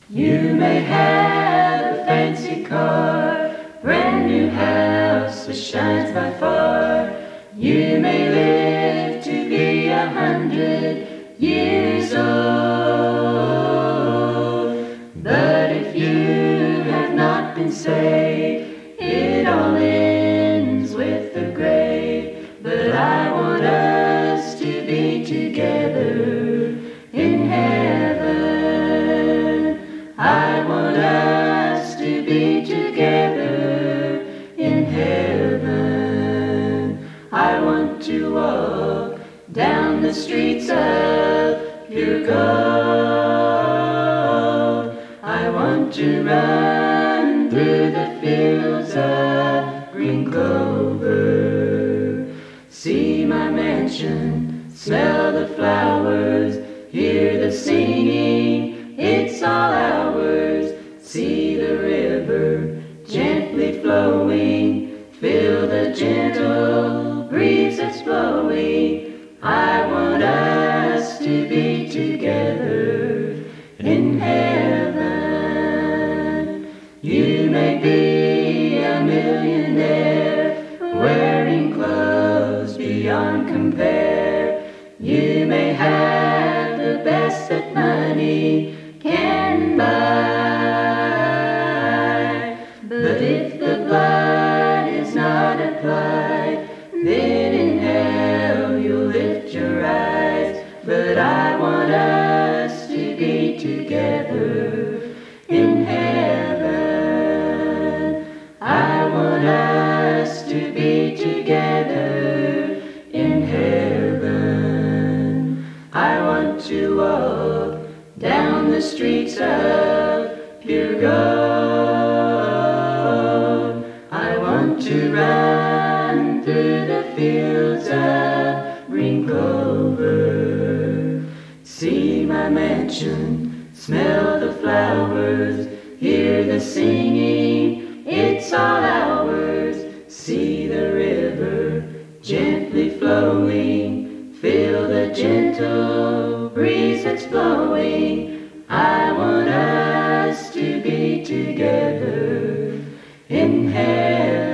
You may have a fancy car, brand new house that shines by far. You may live to be 100 years old. But if you have not been saved, it all ends with the grave. But I want us to be together in heaven. I want us to be together in heaven. I want to walk down the streets of pure gold. I want to run through the fields of green clover. See my mansion, smell the flowers, hear the singing, it's all ours. See the river gently flowing, feel the gentle breeze that's blowing. I want us to be together in heaven. You may be a millionaire, wearing clothes beyond compare. You may have the best that money can buy. But if the blood is not applied, then in hell you'll lift your eyes. But I want us to be together in heaven. I want us to be together in heaven. I want to walk down the streets of pure gold. I want to run through the fields of green clover. See my mansion, smell the flowers, hear the singing, it's all ours. See the river gently flowing, feel the gentle breeze that's blowing. I want us to be together in heaven.